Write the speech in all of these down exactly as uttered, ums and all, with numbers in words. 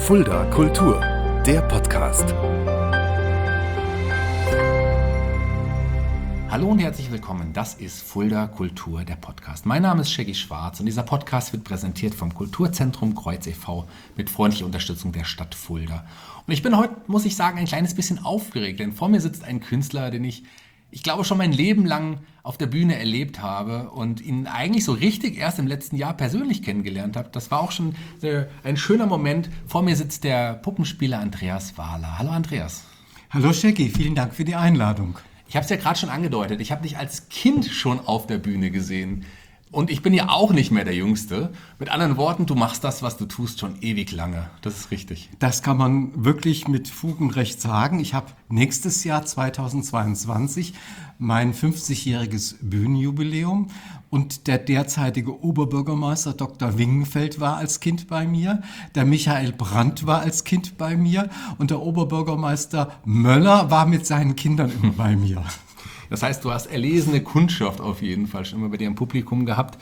Fulda Kultur, der Podcast. Hallo und herzlich willkommen, das ist Fulda Kultur, der Podcast. Mein Name ist Shaggy Schwarz und dieser Podcast wird präsentiert vom Kulturzentrum Kreuz e V mit freundlicher Unterstützung der Stadt Fulda. Und ich bin heute, muss ich sagen, ein kleines bisschen aufgeregt, denn vor mir sitzt ein Künstler, den ich, ich glaube, schon mein Leben lang auf der Bühne erlebt habe und ihn eigentlich so richtig erst im letzten Jahr persönlich kennengelernt habe. Das war auch schon äh, ein schöner Moment. Vor mir sitzt der Puppenspieler Andreas Wahler. Hallo Andreas. Hallo Shaggy, vielen Dank für die Einladung. Ich habe es ja gerade schon angedeutet, ich habe dich als Kind schon auf der Bühne gesehen und ich bin ja auch nicht mehr der Jüngste. Mit anderen Worten, du machst das, was du tust, schon ewig lange. Das ist richtig. Das kann man wirklich mit Fug und Recht sagen. Ich habe nächstes Jahr zweitausendzweiundzwanzig mein fünfzigjähriges Bühnenjubiläum und der derzeitige Oberbürgermeister Doktor Wingenfeld war als Kind bei mir, der Michael Brandt war als Kind bei mir und der Oberbürgermeister Möller war mit seinen Kindern immer bei mir. Das heißt, du hast erlesene Kundschaft auf jeden Fall schon immer bei dir im Publikum gehabt.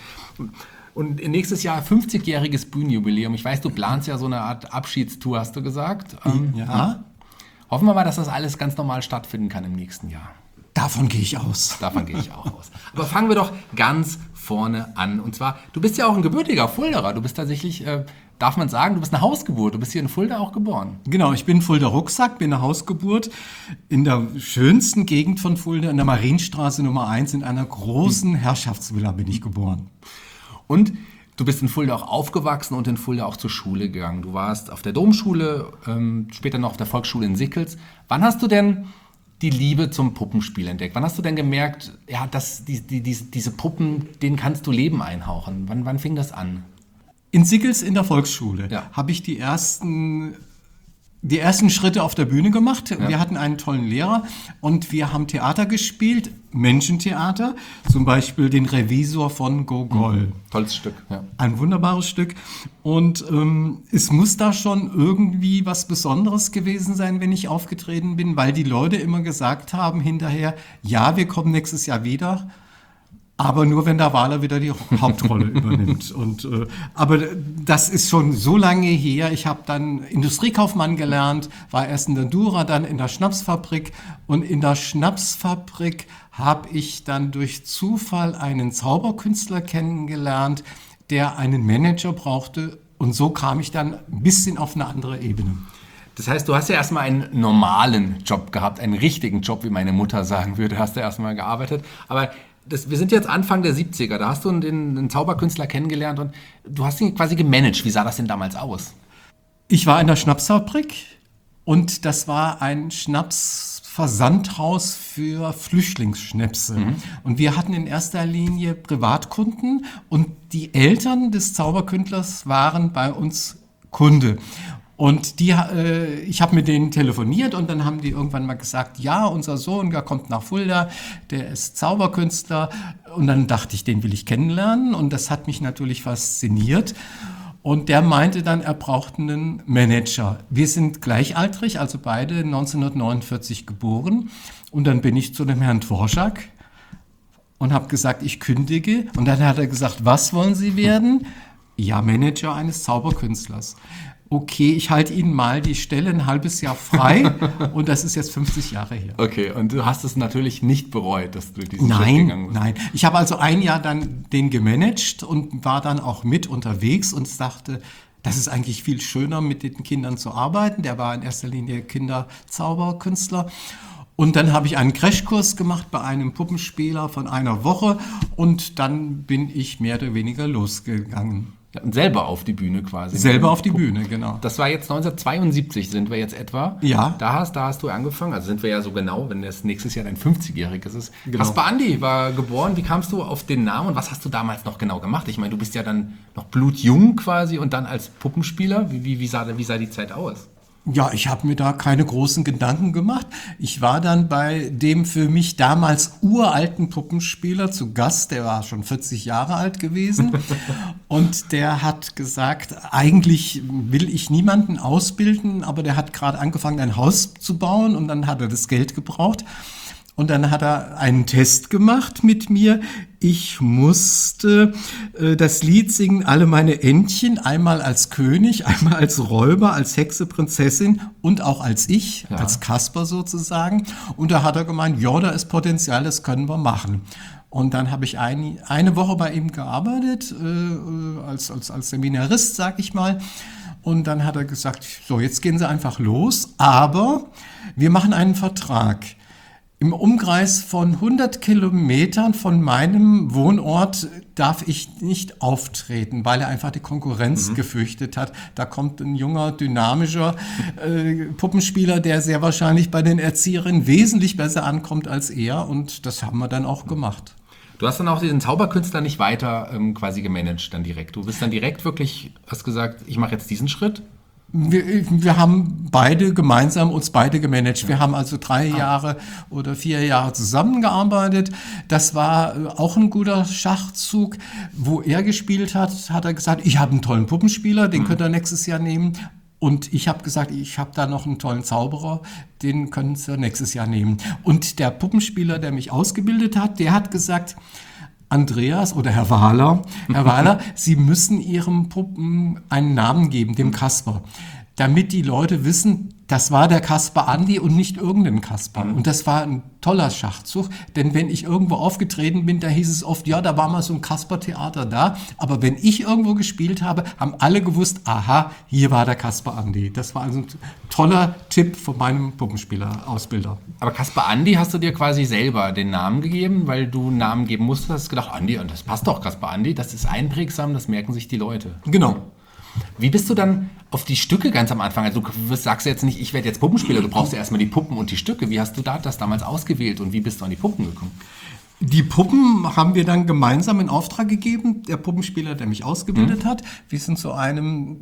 Und nächstes Jahr fünfzigjähriges Bühnenjubiläum. Ich weiß, du planst ja so eine Art Abschiedstour, hast du gesagt. Ähm, ja. Hoffen wir mal, dass das alles ganz normal stattfinden kann im nächsten Jahr. Davon gehe ich aus. Davon gehe ich auch aus. Aber fangen wir doch ganz vorne an. Und zwar, du bist ja auch ein gebürtiger Fulderer. Du bist tatsächlich, äh, darf man sagen, du bist eine Hausgeburt. Du bist hier in Fulda auch geboren. Genau, ich bin Fulda Rucksack, bin eine Hausgeburt in der schönsten Gegend von Fulda, in der Marienstraße Nummer eins, in einer großen Herrschaftsvilla bin ich geboren. Und du bist in Fulda auch aufgewachsen und in Fulda auch zur Schule gegangen. Du warst auf der Domschule, ähm, später noch auf der Volksschule in Sickels. Wann hast du denn die Liebe zum Puppenspiel entdeckt? Wann hast du denn gemerkt, ja, dass die, die, die, diese Puppen, denen kannst du Leben einhauchen? Wann, wann fing das an? In Sickels in der Volksschule ja. habe ich die ersten, die ersten Schritte auf der Bühne gemacht. Ja. Wir hatten einen tollen Lehrer und wir haben Theater gespielt, Menschentheater, zum Beispiel den Revisor von Gogol. Mhm. Tolles Stück, ja. Ein wunderbares Stück. Und ähm, es muss da schon irgendwie was Besonderes gewesen sein, wenn ich aufgetreten bin, weil die Leute immer gesagt haben hinterher, ja, wir kommen nächstes Jahr wieder. Aber nur, wenn der Wahler wieder die Hauptrolle übernimmt. Und, äh, aber das ist schon so lange her. Ich habe dann Industriekaufmann gelernt, war erst in der Dura, dann in der Schnapsfabrik. Und in der Schnapsfabrik habe ich dann durch Zufall einen Zauberkünstler kennengelernt, der einen Manager brauchte. Und so kam ich dann ein bisschen auf eine andere Ebene. Das heißt, du hast ja erstmal einen normalen Job gehabt, einen richtigen Job, wie meine Mutter sagen würde, hast du erstmal gearbeitet. Aber Das, wir sind jetzt Anfang der siebziger, da hast du den, den Zauberkünstler kennengelernt und du hast ihn quasi gemanagt. Wie sah das denn damals aus? Ich war in der Schnapsfabrik und das war ein Schnapsversandhaus für Flüchtlingsschnäpse. Mhm. Und wir hatten in erster Linie Privatkunden und die Eltern des Zauberkünstlers waren bei uns Kunde. Und die, äh, ich habe mit denen telefoniert und dann haben die irgendwann mal gesagt, ja, unser Sohn, der kommt nach Fulda, der ist Zauberkünstler. Und dann dachte ich, den will ich kennenlernen und das hat mich natürlich fasziniert. Und der meinte dann, er braucht einen Manager. Wir sind gleichaltrig, also beide neunzehnhundertneunundvierzig geboren. Und dann bin ich zu dem Herrn Dvorak und habe gesagt, ich kündige. Und dann hat er gesagt, was wollen Sie werden? Ja, Manager eines Zauberkünstlers. Okay, ich halte Ihnen mal die Stelle ein halbes Jahr frei und das ist jetzt fünfzig Jahre her. Okay, und du hast es natürlich nicht bereut, dass du diesen nein, Schritt gegangen bist. Nein, ich habe also ein Jahr dann den gemanagt und war dann auch mit unterwegs und dachte, das ist eigentlich viel schöner, mit den Kindern zu arbeiten. Der war in erster Linie Kinderzauberkünstler. Und dann habe ich einen Crashkurs gemacht bei einem Puppenspieler von einer Woche und dann bin ich mehr oder weniger losgegangen. Und selber auf die Bühne quasi. Selber auf die Bühne, genau. Das war jetzt neunzehnhundertzweiundsiebzig, sind wir jetzt etwa. Ja. Da hast, da hast du angefangen, also sind wir ja so genau, wenn das nächstes Jahr dein fünfzigjähriges ist. Genau. Kaspar Andi war geboren, wie kamst du auf den Namen und was hast du damals noch genau gemacht? Ich meine, du bist ja dann noch blutjung quasi und dann als Puppenspieler. Wie, wie, wie, sah, wie sah die Zeit aus? Ja, ich habe mir da keine großen Gedanken gemacht. Ich war dann bei dem für mich damals uralten Puppenspieler zu Gast, der war schon vierzig Jahre alt gewesen und der hat gesagt, eigentlich will ich niemanden ausbilden, aber der hat gerade angefangen, ein Haus zu bauen und dann hat er das Geld gebraucht. Und dann hat er einen Test gemacht mit mir. Ich musste äh, das Lied singen, alle meine Entchen, einmal als König, einmal als Räuber, als Hexe, Prinzessin und auch als ich, ja. als Kasper sozusagen. Und da hat er gemeint, ja, da ist Potenzial, das können wir machen. Und dann habe ich ein, eine Woche bei ihm gearbeitet, äh, als, als, als Seminarist, sag ich mal. Und dann hat er gesagt, so, jetzt gehen Sie einfach los, aber wir machen einen Vertrag. Im Umkreis von hundert Kilometern von meinem Wohnort darf ich nicht auftreten, weil er einfach die Konkurrenz mhm. gefürchtet hat. Da kommt ein junger, dynamischer äh, Puppenspieler, der sehr wahrscheinlich bei den Erzieherinnen wesentlich besser ankommt als er. Und das haben wir dann auch gemacht. Du hast dann auch diesen Zauberkünstler nicht weiter ähm, quasi gemanagt dann direkt. Du bist dann direkt wirklich, hast gesagt, ich mache jetzt diesen Schritt. Wir, wir haben beide gemeinsam uns beide gemanagt. Wir haben also drei Jahre oder vier Jahre zusammengearbeitet. Das war auch ein guter Schachzug. Wo er gespielt hat, hat er gesagt, ich habe einen tollen Puppenspieler, den mhm. könnt ihr nächstes Jahr nehmen. Und ich habe gesagt, ich habe da noch einen tollen Zauberer, den können Sie nächstes Jahr nehmen. Und der Puppenspieler, der mich ausgebildet hat, der hat gesagt, Andreas oder Herr Wahler, Herr Wahler, Sie müssen Ihrem Puppen einen Namen geben, dem Kasper, damit die Leute wissen, das war der Kasper Andi und nicht irgendein Kasper. Und das war ein toller Schachzug, denn wenn ich irgendwo aufgetreten bin, da hieß es oft, ja, da war mal so ein Kasper-Theater da, aber wenn ich irgendwo gespielt habe, haben alle gewusst, aha, hier war der Kasper Andi. Das war also ein toller Tipp von meinem Puppenspieler-Ausbilder. Aber Kasper Andi hast du dir quasi selber den Namen gegeben, weil du einen Namen geben musstest, hast gedacht, Andi, und das passt doch, Kasper Andi, das ist einprägsam, das merken sich die Leute. Genau. Wie bist du dann auf die Stücke ganz am Anfang? Also du sagst jetzt nicht, ich werde jetzt Puppenspieler, du brauchst ja erstmal die Puppen und die Stücke. Wie hast du da das damals ausgewählt und wie bist du an die Puppen gekommen? Die Puppen haben wir dann gemeinsam in Auftrag gegeben, der Puppenspieler, der mich ausgebildet mhm. hat. Wir sind zu einem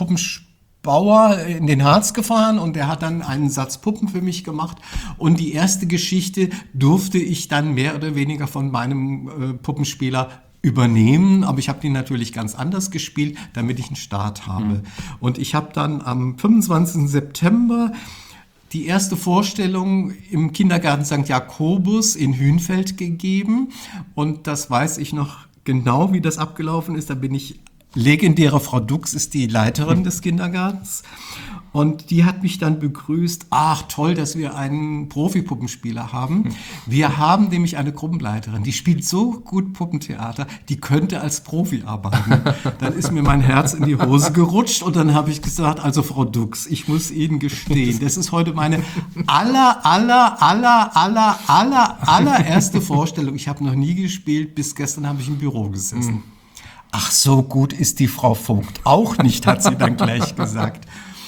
Puppenbauer in den Harz gefahren und der hat dann einen Satz Puppen für mich gemacht. Und die erste Geschichte durfte ich dann mehr oder weniger von meinem äh, Puppenspieler übernehmen, aber ich habe die natürlich ganz anders gespielt, damit ich einen Start habe. Mhm. Und ich habe dann am fünfundzwanzigsten September die erste Vorstellung im Kindergarten Sankt Jakobus in Hünfeld gegeben. Und das weiß ich noch genau, wie das abgelaufen ist. Da bin ich, legendäre Frau Dux ist die Leiterin mhm. des Kindergartens. Und die hat mich dann begrüßt, ach toll, dass wir einen Profi-Puppenspieler haben. Wir haben nämlich eine Gruppenleiterin, die spielt so gut Puppentheater, die könnte als Profi arbeiten. Dann ist mir mein Herz in die Hose gerutscht und dann habe ich gesagt, also Frau Dux, ich muss Ihnen gestehen, das ist heute meine aller, aller, aller, aller, aller, allererste Vorstellung. Ich habe noch nie gespielt, bis gestern habe ich im Büro gesessen. Ach, so gut ist die Frau Vogt auch nicht, hat sie dann gleich gesagt.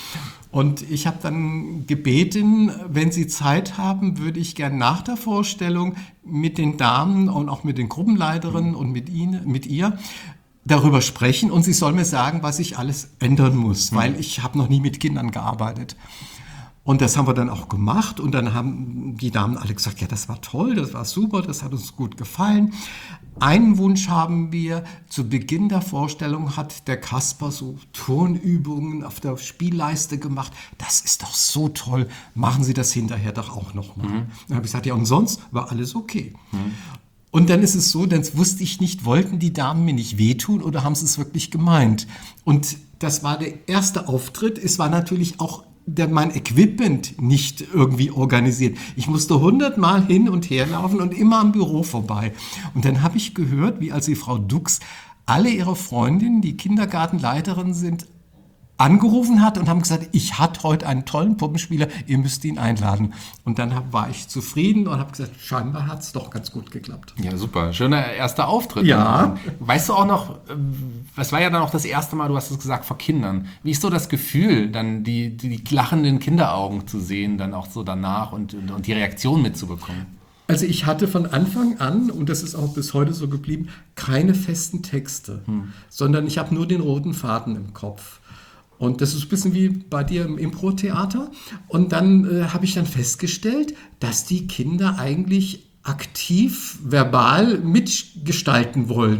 Und ich habe dann gebeten, wenn Sie Zeit haben, würde ich gern nach der Vorstellung mit den Damen und auch mit den Gruppenleiterinnen und mit Ihnen, mit ihr darüber sprechen. Und sie soll mir sagen, was ich alles ändern muss, weil ich habe noch nie mit Kindern gearbeitet. Und das haben wir dann auch gemacht. Und dann haben die Damen alle gesagt, ja, das war toll, das war super, das hat uns gut gefallen. Einen Wunsch haben wir, zu Beginn der Vorstellung hat der Kasper so Turnübungen auf der Spielleiste gemacht. Das ist doch so toll, machen Sie das hinterher doch auch nochmal. Mhm. Dann habe ich gesagt, ja, und sonst war alles okay. Mhm. Und dann ist es so, dann wusste ich nicht, wollten die Damen mir nicht wehtun oder haben sie es wirklich gemeint? Und das war der erste Auftritt. Es war natürlich auch der, mein Equipment nicht irgendwie organisiert. Ich musste hundertmal hin und her laufen und immer am Büro vorbei. Und dann habe ich gehört, wie als die Frau Dux alle ihre Freundinnen, die Kindergartenleiterinnen sind, angerufen hat und haben gesagt, ich hatte heute einen tollen Puppenspieler, ihr müsst ihn einladen. Und dann hab, war ich zufrieden und habe gesagt, scheinbar hat es doch ganz gut geklappt. Ja, super. Schöner erster Auftritt. Ja. Weißt du auch noch, was war ja dann auch das erste Mal, du hast es gesagt, vor Kindern. Wie ist so das Gefühl, dann die, die lachenden Kinderaugen zu sehen, dann auch so danach und, und, und die Reaktion mitzubekommen? Also ich hatte von Anfang an, und das ist auch bis heute so geblieben, keine festen Texte, hm. sondern ich habe nur den roten Faden im Kopf. Und das ist ein bisschen wie bei dir im Impro-Theater. Und dann äh, habe ich dann festgestellt, dass die Kinder eigentlich aktiv, verbal mitgestalten wollen.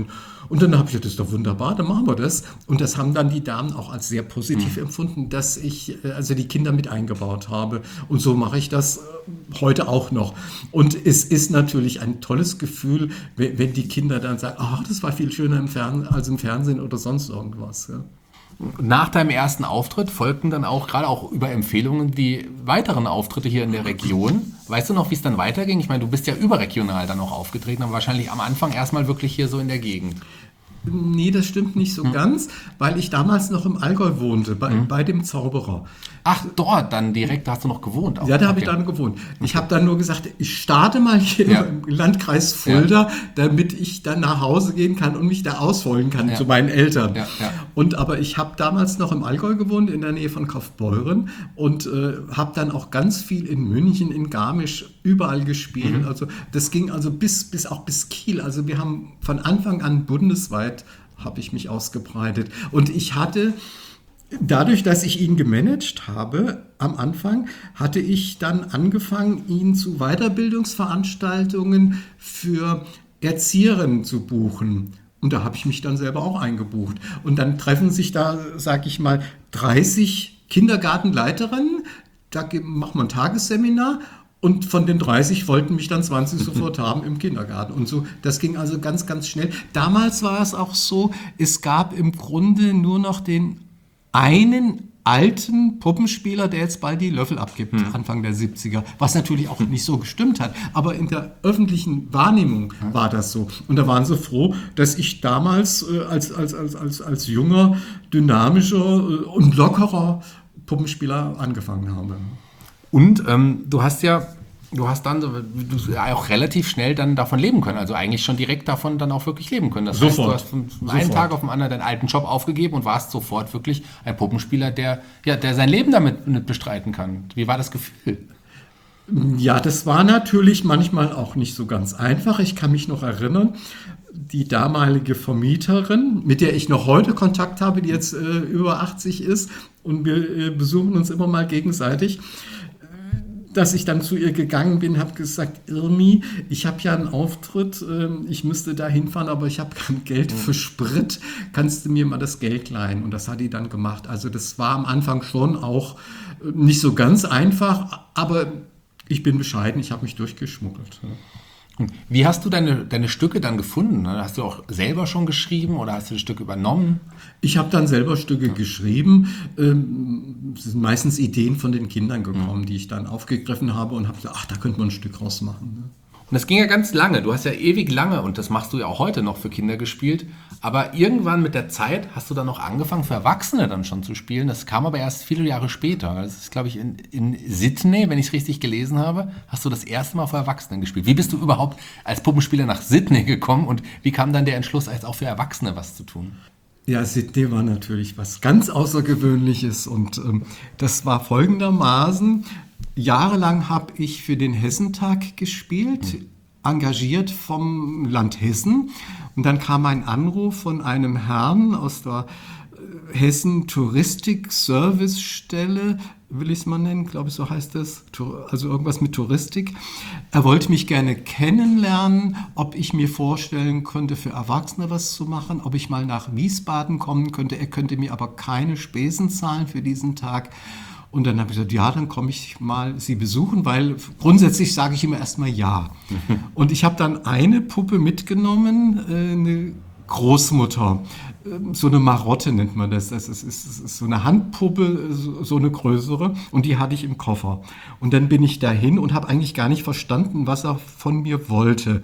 Und dann habe ich gesagt, das ist doch wunderbar, dann machen wir das. Und das haben dann die Damen auch als sehr positiv mhm. empfunden, dass ich also die Kinder mit eingebaut habe. Und so mache ich das heute auch noch. Und es ist natürlich ein tolles Gefühl, wenn die Kinder dann sagen, ach, das war viel schöner im Fernsehen als im Fernsehen oder sonst irgendwas. Ja. Nach deinem ersten Auftritt folgten dann auch, gerade auch über Empfehlungen, die weiteren Auftritte hier in der Region. Weißt du noch, wie es dann weiterging? Ich meine, du bist ja überregional dann auch aufgetreten, aber wahrscheinlich am Anfang erstmal wirklich hier so in der Gegend. Nee, das stimmt nicht so hm. ganz, weil ich damals noch im Allgäu wohnte, bei, hm. bei dem Zauberer. Ach, dort dann direkt, da hast du noch gewohnt? Auch. Ja, da habe okay. ich dann gewohnt. Ich habe dann nur gesagt, ich starte mal hier ja. im Landkreis Fulda, ja. damit ich dann nach Hause gehen kann und mich da ausholen kann ja. zu meinen Eltern. Ja, ja. Und aber ich habe damals noch im Allgäu gewohnt, in der Nähe von Kaufbeuren und äh, habe dann auch ganz viel in München, in Garmisch, überall gespielt. Mhm. Also das ging also bis, bis auch bis Kiel. Also wir haben von Anfang an bundesweit habe ich mich ausgebreitet. Und ich hatte, dadurch, dass ich ihn gemanagt habe, am Anfang, hatte ich dann angefangen, ihn zu Weiterbildungsveranstaltungen für Erzieherinnen zu buchen. Und da habe ich mich dann selber auch eingebucht. Und dann treffen sich da, sag ich mal, dreißig Kindergartenleiterinnen. Da macht man ein Tagesseminar. Und von den dreißig wollten mich dann zwanzig sofort haben im Kindergarten. Und so, das ging also ganz, ganz schnell. Damals war es auch so, es gab im Grunde nur noch den einen alten Puppenspieler, der jetzt bald die Löffel abgibt, hm. Anfang der siebziger. Was natürlich auch nicht so gestimmt hat. Aber in der öffentlichen Wahrnehmung hm. war das so. Und da waren sie froh, dass ich damals äh, als, als, als, als, als junger, dynamischer äh, und lockerer Puppenspieler angefangen habe. Und ähm, du hast ja, du hast dann du auch relativ schnell dann davon leben können, also eigentlich schon direkt davon dann auch wirklich leben können. Das sofort. heißt, du hast von einem Tag auf den anderen deinen alten Job aufgegeben und warst sofort wirklich ein Puppenspieler, der, ja, der sein Leben damit mit bestreiten kann. Wie war das Gefühl? Ja, das war natürlich manchmal auch nicht so ganz einfach. Ich kann mich noch erinnern, die damalige Vermieterin, mit der ich noch heute Kontakt habe, die jetzt äh, über achtzig ist und wir äh, besuchen uns immer mal gegenseitig, dass ich dann zu ihr gegangen bin, habe gesagt, Irmi, ich habe ja einen Auftritt, äh, ich müsste da hinfahren, aber ich habe kein Geld für Sprit, kannst du mir mal das Geld leihen? Und das hat die dann gemacht. Also das war am Anfang schon auch äh, nicht so ganz einfach, aber ich bin bescheiden, ich habe mich durchgeschmuggelt. Wie hast du deine, deine Stücke dann gefunden? Hast du auch selber schon geschrieben oder hast du die Stücke übernommen? Ich habe dann selber Stücke ja. geschrieben. Es sind meistens Ideen von den Kindern gekommen, mhm. die ich dann aufgegriffen habe und habe gesagt, ach, da könnte man ein Stück rausmachen. Und das ging ja ganz lange. Du hast ja ewig lange, und das machst du ja auch heute noch, für Kinder gespielt. Aber irgendwann mit der Zeit hast du dann noch angefangen, für Erwachsene dann schon zu spielen. Das kam aber erst viele Jahre später. Das ist, glaube ich, in, in Sydney, wenn ich es richtig gelesen habe, hast du das erste Mal für Erwachsene gespielt. Wie bist du überhaupt als Puppenspieler nach Sydney gekommen und wie kam dann der Entschluss, jetzt auch für Erwachsene was zu tun? Ja, Sydney war natürlich was ganz Außergewöhnliches und ähm, das war folgendermaßen. Jahrelang habe ich für den Hessentag gespielt, mhm. engagiert vom Land Hessen. Und dann kam ein Anruf von einem Herrn aus der Hessen Touristik Service Stelle, will ich es mal nennen, glaube ich, so heißt es, also irgendwas mit Touristik. Er wollte mich gerne kennenlernen, ob ich mir vorstellen könnte, für Erwachsene was zu machen, ob ich mal nach Wiesbaden kommen könnte. Er könnte mir aber keine Spesen zahlen für diesen Tag. Und dann habe ich gesagt, ja, dann komme ich mal Sie besuchen, weil grundsätzlich sage ich immer erstmal ja. Und ich habe dann eine Puppe mitgenommen, eine Großmutter, so eine Marotte nennt man das. Das ist, ist, ist so eine Handpuppe, so eine größere, und die hatte ich im Koffer. Und dann bin ich dahin und habe eigentlich gar nicht verstanden, was er von mir wollte.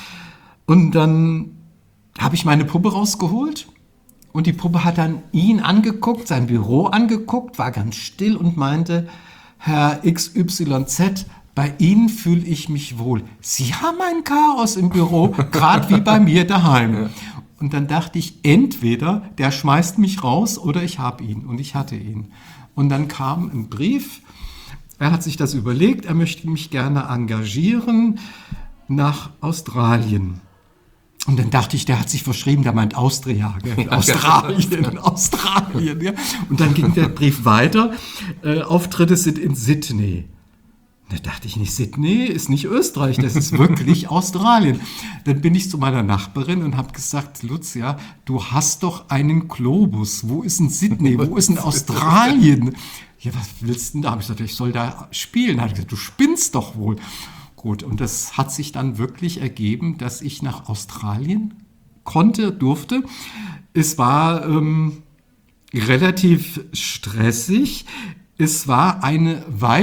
Und dann habe ich meine Puppe rausgeholt. Und die Puppe hat dann ihn angeguckt, sein Büro angeguckt, war ganz still und meinte, Herr X Y Z, bei Ihnen fühle ich mich wohl. Sie haben ein Chaos im Büro, gerade wie bei mir daheim. Und dann dachte ich, entweder der schmeißt mich raus oder ich habe ihn. Und ich hatte ihn. Und dann kam ein Brief, er hat sich das überlegt, er möchte mich gerne engagieren nach Australien. Und dann dachte ich, der hat sich verschrieben, der meint Austria, gell? Australien, Australien. Ja. Und dann ging der Brief weiter, äh, Auftritte sind in Sydney. Da dachte ich nicht, Sydney ist nicht Österreich, das ist wirklich Australien. Dann bin ich zu meiner Nachbarin und habe gesagt, Lucia, du hast doch einen Globus. Wo ist denn Sydney? Wo ist denn Australien? Ja, was willst du denn da? Habe ich gesagt, ich soll da spielen. Da hat gesagt, du spinnst doch wohl. Gut, und das hat sich dann wirklich ergeben, dass ich nach Australien konnte, durfte. Es war ähm, relativ stressig. Es war eine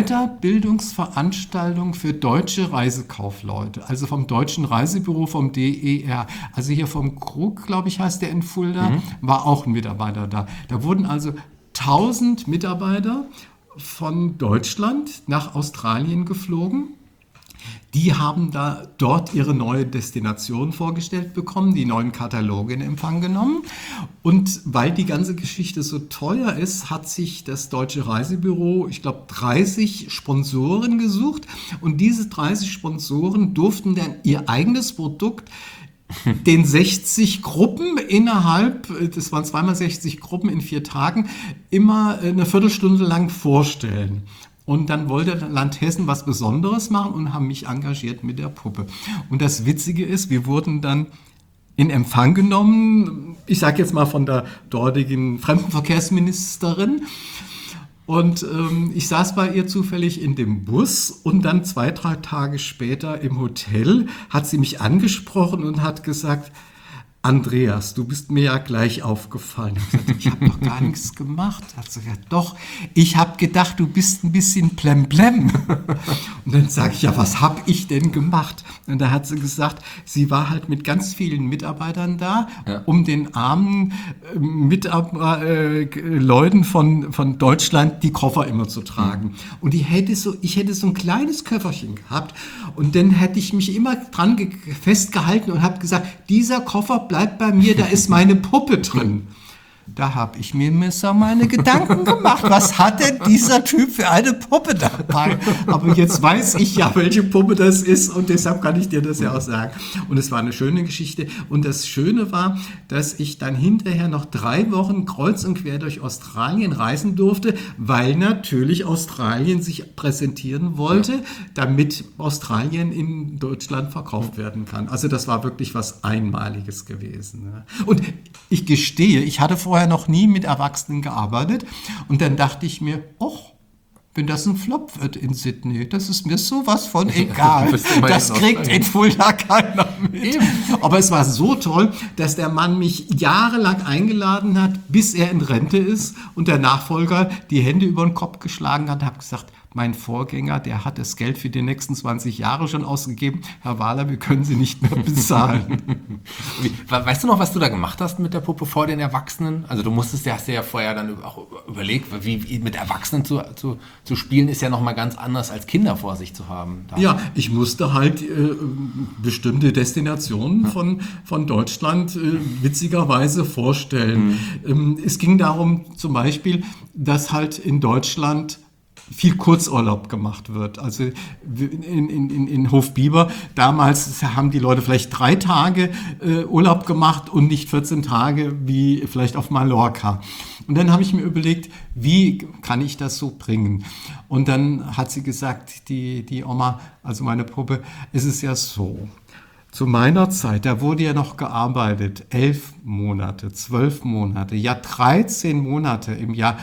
Weiterbildungsveranstaltung für deutsche Reisekaufleute, also vom Deutschen Reisebüro, vom D E R. Also hier vom Krug, glaube ich, heißt der in Fulda, mhm. war auch ein Mitarbeiter da. Da wurden also tausend Mitarbeiter von Deutschland nach Australien geflogen. Die haben da dort ihre neue Destination vorgestellt bekommen, die neuen Kataloge in Empfang genommen. Und weil die ganze Geschichte so teuer ist, hat sich das Deutsche Reisebüro, ich glaube, dreißig Sponsoren gesucht. Und diese dreißig Sponsoren durften dann ihr eigenes Produkt den sechzig Gruppen innerhalb, das waren zweimal sechzig Gruppen in vier Tagen, immer eine Viertelstunde lang vorstellen. Und dann wollte das Land Hessen was Besonderes machen und haben mich engagiert mit der Puppe. Und das Witzige ist, wir wurden dann in Empfang genommen, ich sage jetzt mal von der dortigen Fremdenverkehrsministerin. Und ähm, ich saß bei ihr zufällig in dem Bus und dann zwei, drei Tage später im Hotel hat sie mich angesprochen und hat gesagt, Andreas, du bist mir ja gleich aufgefallen. Ich habe gesagt, ich habe doch gar nichts gemacht. Hat sie gesagt, doch, ich habe gedacht, du bist ein bisschen plemplem. Und dann sage ich, ja, was habe ich denn gemacht? Und da hat sie gesagt, sie war halt mit ganz vielen Mitarbeitern da, ja. um den armen äh, Mitab- äh, Leuten von, von Deutschland die Koffer immer zu tragen. Mhm. Und die hätte so, ich hätte so ein kleines Köfferchen gehabt und dann hätte ich mich immer dran ge- festgehalten und habe gesagt, dieser Koffer bleibt bleibt bei mir, da ist meine Puppe drin. Da habe ich mir so meine Gedanken gemacht. Was hat denn dieser Typ für eine Puppe dabei? Aber jetzt weiß ich ja, welche Puppe das ist und deshalb kann ich dir das ja auch sagen. Und es war eine schöne Geschichte. Und das Schöne war, dass ich dann hinterher noch drei Wochen kreuz und quer durch Australien reisen durfte, weil natürlich Australien sich präsentieren wollte, damit Australien in Deutschland verkauft werden kann. Also das war wirklich was Einmaliges gewesen. Und ich gestehe, ich hatte vorher vorher noch nie mit Erwachsenen gearbeitet und dann dachte ich mir, och, wenn das ein Flop wird in Sydney, das ist mir sowas von egal. Das kriegt in Fulda keiner mit. Eben. Aber es war so toll, dass der Mann mich jahrelang eingeladen hat, bis er in Rente ist und der Nachfolger die Hände über den Kopf geschlagen hat und hat gesagt, mein Vorgänger, der hat das Geld für die nächsten zwanzig Jahre schon ausgegeben. Herr Wahler, wir können Sie nicht mehr bezahlen. Weißt du noch, was du da gemacht hast mit der Puppe vor den Erwachsenen? Also du musstest, hast dir ja vorher dann auch überlegt, wie, wie mit Erwachsenen zu, zu, zu spielen, ist ja nochmal ganz anders als Kinder vor sich zu haben. Da. Ja, ich musste halt äh, bestimmte Destinationen ja. von, von Deutschland äh, witzigerweise vorstellen. Mhm. Ähm, es ging darum zum Beispiel, dass halt in Deutschland viel Kurzurlaub gemacht wird. Also in, in, in, in Hofbiber, damals haben die Leute vielleicht drei Tage äh, Urlaub gemacht und nicht vierzehn Tage wie vielleicht auf Mallorca. Und dann habe ich mir überlegt, wie kann ich das so bringen? Und dann hat sie gesagt, die, die Oma, also meine Puppe, es ist ja so, zu meiner Zeit, da wurde ja noch gearbeitet, elf Monate, zwölf Monate, ja dreizehn Monate im Jahr.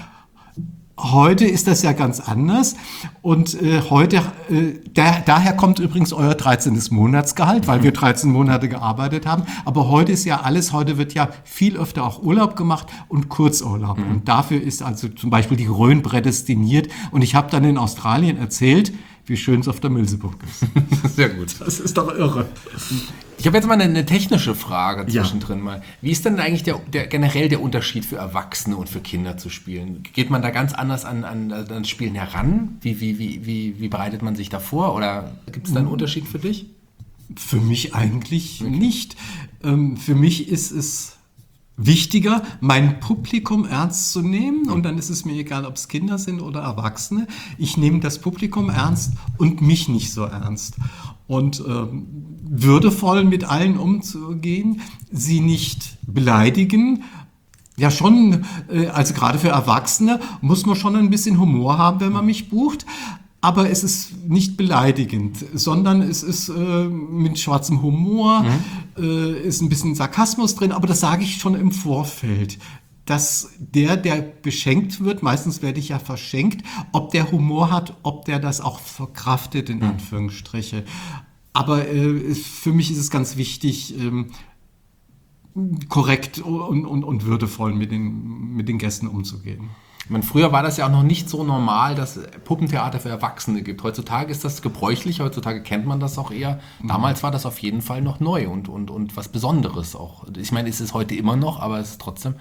Heute ist das ja ganz anders und äh, heute, äh, da, daher kommt übrigens euer dreizehntes Monatsgehalt, weil wir dreizehn Monate gearbeitet haben, aber heute ist ja alles, heute wird ja viel öfter auch Urlaub gemacht und Kurzurlaub mhm. und dafür ist also zum Beispiel die Rhön prädestiniert und ich habe dann in Australien erzählt, wie schön es auf der Milseburg ist. Sehr gut. Das ist doch irre. Ich habe jetzt mal eine, eine technische Frage zwischendrin ja. mal. Wie ist denn eigentlich der, der, generell der Unterschied für Erwachsene und für Kinder zu spielen? Geht man da ganz anders an, an, an das Spielen heran? Wie, wie, wie, wie, wie bereitet man sich da vor? Oder gibt es da einen Unterschied für dich? Für mich eigentlich okay. nicht. Ähm, für mich ist es wichtiger, mein Publikum ernst zu nehmen und dann ist es mir egal, ob es Kinder sind oder Erwachsene. Ich nehme das Publikum ernst und mich nicht so ernst. Und ähm, würdevoll mit allen umzugehen, sie nicht beleidigen. Ja schon, äh, also gerade für Erwachsene muss man schon ein bisschen Humor haben, wenn man mich bucht. aber es ist nicht beleidigend, sondern es ist äh, mit schwarzem Humor, mhm. äh, ist ein bisschen Sarkasmus drin, aber das sage ich schon im Vorfeld, dass der, der beschenkt wird, meistens werde ich ja verschenkt, ob der Humor hat, ob der das auch verkraftet, in Anführungsstriche. Aber äh, für mich ist es ganz wichtig, ähm, korrekt und, und, und würdevoll mit den, mit den Gästen umzugehen. Ich meine, früher war das ja auch noch nicht so normal, dass es Puppentheater für Erwachsene gibt. Heutzutage ist das gebräuchlich, heutzutage kennt man das auch eher. Damals war das auf jeden Fall noch neu und, und, und was Besonderes auch. Ich meine, es ist heute immer noch, aber es ist trotzdem...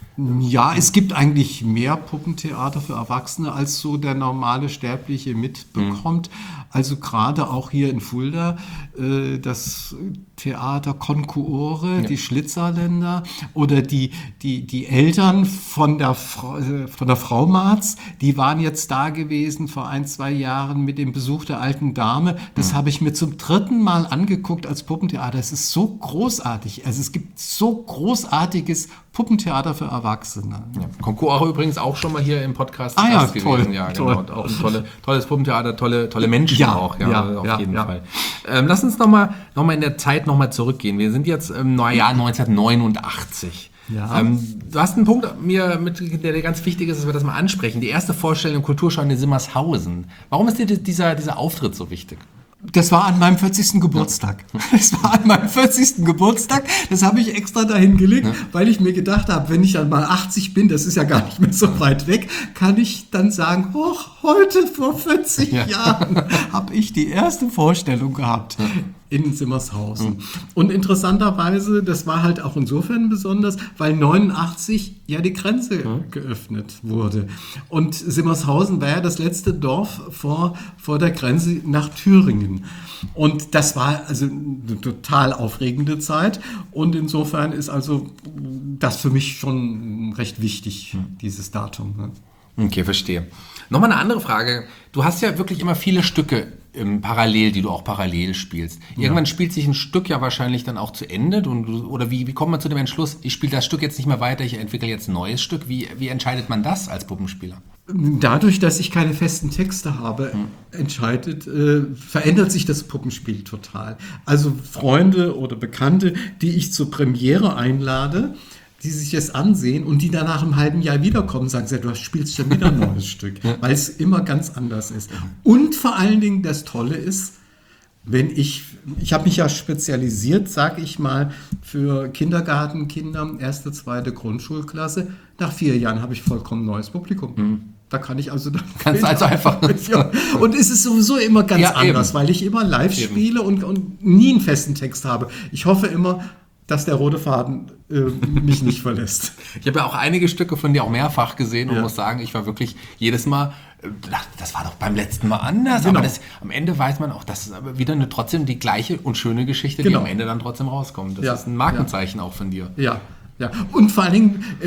Ja, es gibt eigentlich mehr Puppentheater für Erwachsene, als so der normale Sterbliche mitbekommt. Mhm. Also gerade auch hier in Fulda äh, das Theater Concuore, ja. die Schlitzerländer oder die, die, die Eltern von der, Frau, äh, von der Frau Marz, die waren jetzt da gewesen vor ein, zwei Jahren mit dem Besuch der alten Dame. Das mhm. habe ich mir zum dritten Mal angeguckt als Puppentheater. Es ist so großartig. Also es gibt so großartiges Puppentheater für Erwachsene. Ja. Concuore übrigens auch schon mal hier im Podcast ah, ja, gewesen. Toll, ja, toll. genau. Und auch ein tolle, tolles Puppentheater, tolle, tolle Menschen ja, auch. Ja, ja, auf ja, jeden ja. Fall. Ähm, lass uns nochmal noch mal in der Zeit nochmal zurückgehen. Wir sind jetzt im Jahr neunzehnhundertneunundachtzig. Ja. Ähm, du hast einen Punkt mir mit, der dir ganz wichtig ist, dass wir das mal ansprechen. Die erste Vorstellung im Kulturschau in Simmershausen. Warum ist dir dieser, dieser Auftritt so wichtig? Das war an meinem vierzigsten Geburtstag. Das war an meinem vierzigsten Geburtstag. Das habe ich extra dahin gelegt, ja. weil ich mir gedacht habe, wenn ich dann mal achtzig bin, das ist ja gar nicht mehr so weit weg, kann ich dann sagen, oh, heute vor vierzig ja. Jahren habe ich die erste Vorstellung gehabt. Ja. in Simmershausen. Mhm. Und interessanterweise, das war halt auch insofern besonders, weil neunundachtzig ja die Grenze mhm. geöffnet wurde. Und Simmershausen war ja das letzte Dorf vor, vor der Grenze nach Thüringen. Und das war also eine total aufregende Zeit. Und insofern ist also das für mich schon recht wichtig, mhm. dieses Datum. Ne? Okay, verstehe. Nochmal eine andere Frage. Du hast ja wirklich immer viele Stücke im Parallel, die du auch parallel spielst. Irgendwann ja. spielt sich ein Stück ja wahrscheinlich dann auch zu Ende. Und, oder wie, wie kommt man zu dem Entschluss, ich spiele das Stück jetzt nicht mehr weiter, ich entwickle jetzt ein neues Stück? Wie, wie entscheidet man das als Puppenspieler? Dadurch, dass ich keine festen Texte habe, hm. entscheidet, äh, verändert sich das Puppenspiel total. Also Freunde oder Bekannte, die ich zur Premiere einlade, die sich das ansehen und die danach im halben Jahr wiederkommen, sagen sie, du spielst schon wieder ein neues Stück, weil es immer ganz anders ist. Und vor allen Dingen das Tolle ist, wenn ich, ich habe mich ja spezialisiert, sage ich mal, für Kindergartenkinder, erste, zweite Grundschulklasse. Nach vier Jahren habe ich vollkommen neues Publikum. Mhm. Da kann ich also dann... Kannst also einfach... Ja. Und es ist sowieso immer ganz ja, anders, eben. Weil ich immer live eben. spiele und, und nie einen festen Text habe. Ich hoffe immer, dass der rote Faden äh, mich nicht verlässt. Ich habe ja auch einige Stücke von dir auch mehrfach gesehen und ja. muss sagen, ich war wirklich jedes Mal, äh, das war doch beim letzten Mal anders, genau. aber das, am Ende weiß man auch, das ist aber wieder eine, trotzdem die gleiche und schöne Geschichte, genau. die am Ende dann trotzdem rauskommt. Das ja. ist ein Markenzeichen ja. auch von dir. Ja. Ja, und vor allen Dingen, äh,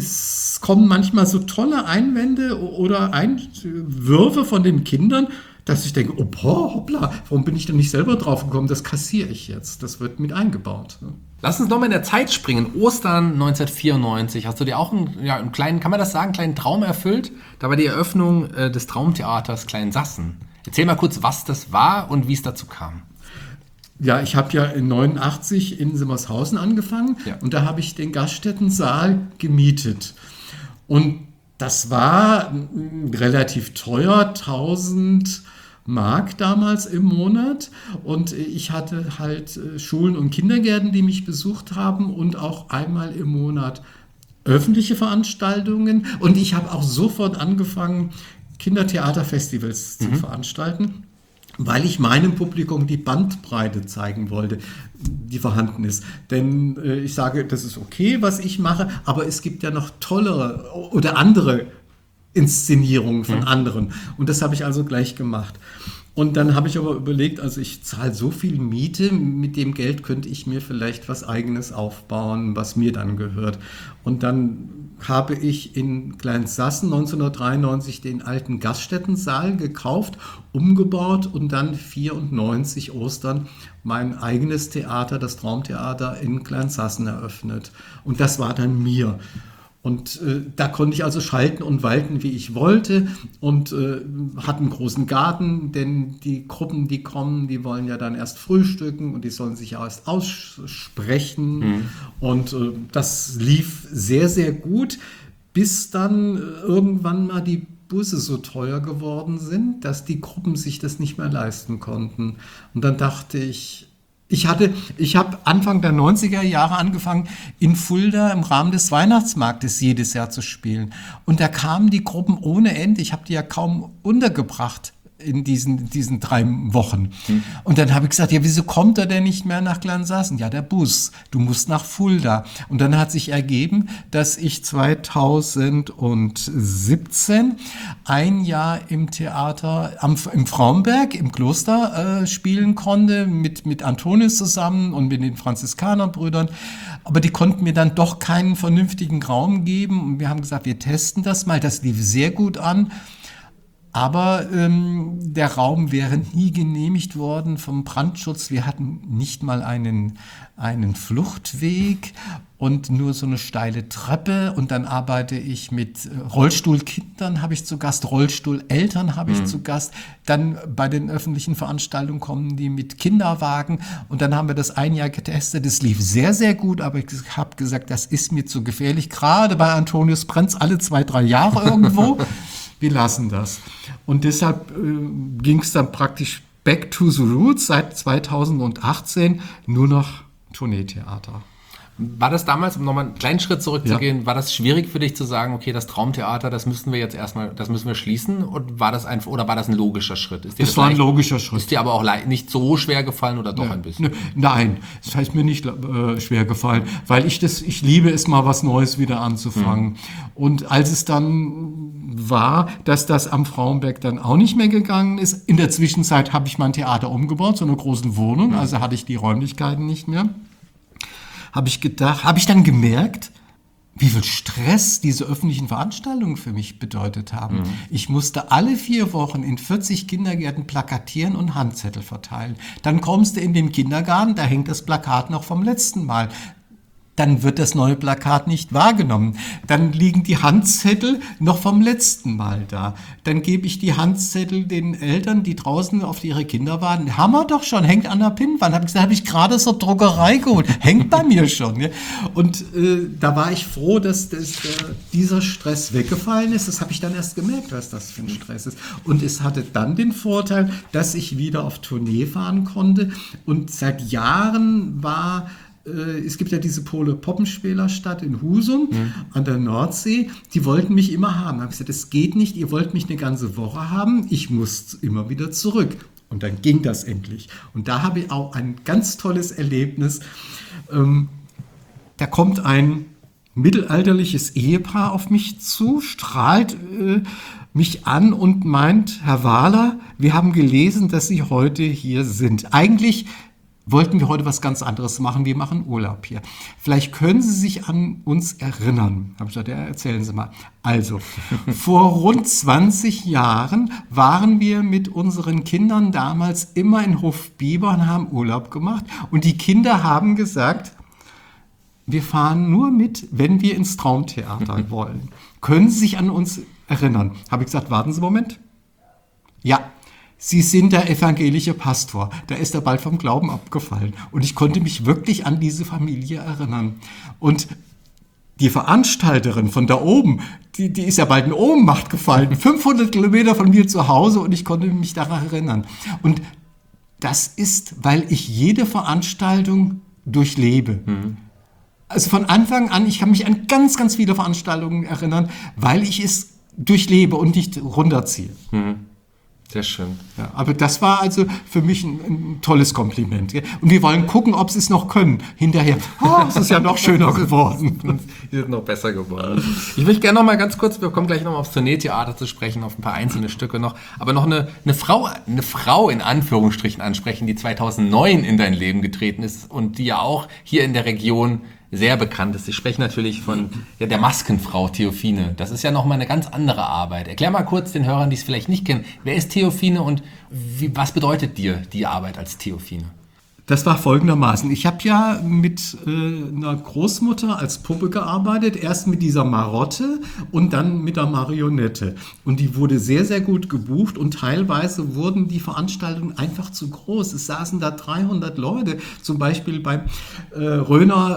es kommen manchmal so tolle Einwände oder Einwürfe von den Kindern, dass ich denke, oh boah, hoppla, warum bin ich denn nicht selber drauf gekommen? Das kassiere ich jetzt. Das wird mit eingebaut. Ne? Lass uns nochmal in der Zeit springen. Ostern neunzehnhundertvierundneunzig. Hast du dir auch einen, ja, einen kleinen, kann man das sagen, einen kleinen Traum erfüllt? Da war die Eröffnung äh, des Traumtheaters Kleinsassen. Erzähl mal kurz, was das war und wie es dazu kam. Ja, ich habe ja in neunundachtzig in Simmershausen angefangen ja. und da habe ich den Gaststättensaal gemietet. Und das war relativ teuer, tausend Mark damals im Monat. Und ich hatte halt Schulen und Kindergärten, die mich besucht haben und auch einmal im Monat öffentliche Veranstaltungen. Und ich habe auch sofort angefangen, Kindertheaterfestivals mhm. zu veranstalten, weil ich meinem Publikum die Bandbreite zeigen wollte, die vorhanden ist. Denn äh, ich sage, das ist okay, was ich mache, aber es gibt ja noch tollere oder andere Inszenierungen von mhm. anderen. Und das habe ich also gleich gemacht. Und dann habe ich aber überlegt, also ich zahle so viel Miete, mit dem Geld könnte ich mir vielleicht was Eigenes aufbauen, was mir dann gehört. Und dann habe ich in Kleinsassen neunzehnhundertdreiundneunzig den alten Gaststättensaal gekauft, umgebaut und dann vierundneunzig Ostern mein eigenes Theater, das Traumtheater in Kleinsassen eröffnet. Und das war dann mir. Und äh, da konnte ich also schalten und walten, wie ich wollte und äh, hatte einen großen Garten, denn die Gruppen, die kommen, die wollen ja dann erst frühstücken und die sollen sich ja erst aussprechen. Mhm. Und äh, das lief sehr, sehr gut, bis dann äh, irgendwann mal die Busse so teuer geworden sind, dass die Gruppen sich das nicht mehr leisten konnten. Und dann dachte ich, Ich hatte, ich habe Anfang der neunziger Jahre angefangen, in Fulda im Rahmen des Weihnachtsmarktes jedes Jahr zu spielen. Und da kamen die Gruppen ohne Ende. Ich habe die ja kaum untergebracht in diesen, diesen drei Wochen. Hm. Und dann habe ich gesagt, ja, wieso kommt er denn nicht mehr nach Glansassen? Ja, der Bus, du musst nach Fulda. Und dann hat sich ergeben, dass ich zweitausendsiebzehn ein Jahr im Theater am, im Frauenberg, im Kloster äh, spielen konnte, mit, mit Antonius zusammen und mit den Franziskanerbrüdern. Aber die konnten mir dann doch keinen vernünftigen Raum geben. Und wir haben gesagt, wir testen das mal. Das lief sehr gut an. Aber ähm, der Raum wäre nie genehmigt worden vom Brandschutz. Wir hatten nicht mal einen, einen Fluchtweg und nur so eine steile Treppe. Und dann arbeite ich mit Rollstuhlkindern, habe ich zu Gast, Rollstuhleltern habe ich mhm. zu Gast. Dann bei den öffentlichen Veranstaltungen kommen die mit Kinderwagen. Und dann haben wir das ein Jahr getestet. Es lief sehr, sehr gut, aber ich habe gesagt, das ist mir zu gefährlich. Gerade bei Antonius brennt's alle zwei, drei Jahre irgendwo. Wir lassen das. Und deshalb äh, ging es dann praktisch back to the roots, seit zweitausendachtzehn nur noch Tourneetheater. War das damals, um nochmal einen kleinen Schritt zurückzugehen, ja. war das schwierig für dich zu sagen, okay, das Traumtheater, das müssen wir jetzt erstmal, das müssen wir schließen? Und war das ein, oder war das ein logischer Schritt? Ist dir das, das war leicht, ein logischer Schritt. Ist dir aber auch leicht, nicht so schwer gefallen oder doch ja. ein bisschen? Nein, es heißt mir nicht äh, schwer gefallen, weil ich das, ich liebe es mal, was Neues wieder anzufangen. Mhm. Und als es dann war, dass das am Frauenberg dann auch nicht mehr gegangen ist, in der Zwischenzeit habe ich mein Theater umgebaut, so eine große Wohnung, mhm. also hatte ich die Räumlichkeiten nicht mehr. Habe ich gedacht, habe ich dann gemerkt, wie viel Stress diese öffentlichen Veranstaltungen für mich bedeutet haben. Mhm. Ich musste alle vier Wochen in vierzig Kindergärten plakatieren und Handzettel verteilen. Dann kommst du in den Kindergarten, da hängt das Plakat noch vom letzten Mal. Dann wird das neue Plakat nicht wahrgenommen. Dann liegen die Handzettel noch vom letzten Mal da. Dann gebe ich die Handzettel den Eltern, die draußen auf ihre Kinder warten. Haben wir doch schon, hängt an der Pinnwand. Habe ich gesagt, habe ich gerade zur Druckerei geholt. Hängt bei mir schon. Ja. Und äh, da war ich froh, dass, dass äh, dieser Stress weggefallen ist. Das habe ich dann erst gemerkt, was das für ein Stress ist. Und es hatte dann den Vorteil, dass ich wieder auf Tournee fahren konnte. Und seit Jahren war... Es gibt ja diese Pole-Poppenspielerstadt in Husum mhm. an der Nordsee. Die wollten mich immer haben. Da habe ich gesagt, das geht nicht, ihr wollt mich eine ganze Woche haben. Ich muss immer wieder zurück. Und dann ging das endlich. Und da habe ich auch ein ganz tolles Erlebnis. Ähm, da kommt ein mittelalterliches Ehepaar auf mich zu, strahlt äh, mich an und meint, Herr Wahler, wir haben gelesen, dass Sie heute hier sind. Eigentlich wollten wir heute was ganz anderes machen. Wir machen Urlaub hier. Vielleicht können Sie sich an uns erinnern. Habe ich gesagt, ja, erzählen Sie mal. Also, vor rund zwanzig Jahren waren wir mit unseren Kindern damals immer in Hofbiber und haben Urlaub gemacht. Und die Kinder haben gesagt, wir fahren nur mit, wenn wir ins Traumtheater wollen. Können Sie sich an uns erinnern? Habe ich gesagt, warten Sie einen Moment. Ja. Sie sind der evangelische Pastor. Da ist er bald vom Glauben abgefallen. Und ich konnte mich wirklich an diese Familie erinnern. Und die Veranstalterin von da oben, die, die ist ja bald in Ohnmacht gefallen. fünfhundert Kilometer von mir zu Hause und ich konnte mich daran erinnern. Und das ist, weil ich jede Veranstaltung durchlebe. Mhm. Also von Anfang an, ich kann mich an ganz, ganz viele Veranstaltungen erinnern, weil ich es durchlebe und nicht runterziehe. Mhm. Sehr schön. Ja, aber das war also für mich ein, ein tolles Kompliment. Gell? Und wir wollen gucken, ob sie es noch können. Hinterher, oh, es ist ja noch schöner geworden. Die sind noch besser geworden. Ich möchte gerne noch mal ganz kurz, wir kommen gleich noch mal aufs Tourneetheater zu sprechen, auf ein paar einzelne Stücke noch, aber noch eine, eine Frau, eine Frau in Anführungsstrichen ansprechen, die zweitausendneun in dein Leben getreten ist und die ja auch hier in der Region sehr bekannt ist. Ich spreche natürlich von ja, der Maskenfrau Theophine. Das ist ja nochmal eine ganz andere Arbeit. Erklär mal kurz den Hörern, die es vielleicht nicht kennen, wer ist Theophine und wie, was bedeutet dir die Arbeit als Theophine? Das war folgendermaßen. Ich habe ja mit äh, einer Großmutter als Puppe gearbeitet, erst mit dieser Marotte und dann mit der Marionette. Und die wurde sehr, sehr gut gebucht und teilweise wurden die Veranstaltungen einfach zu groß. Es saßen da dreihundert Leute, zum Beispiel beim äh, Röner,